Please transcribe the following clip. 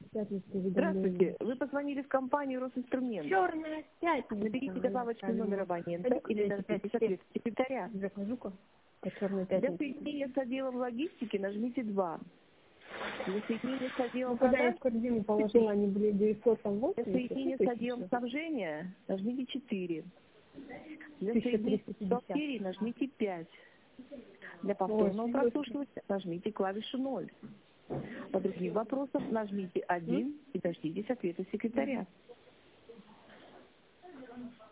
Здравствуйте, вы позвонили в компанию Росинструмент. Черная пятница. Наберите добавочный номер абонента или дождитесь ответ секретаря. Для соединения с отделом логистики нажмите 2. Для соединения с отделом когда я продаж, в корзину положила, они были 908. для соединения с отделом снабжения нажмите 4. Для соединения с бухгалтерией нажмите 5. Для повторного прослушивания нажмите клавишу 0. По другим вопросам нажмите 1 и дождитесь ответа секретаря.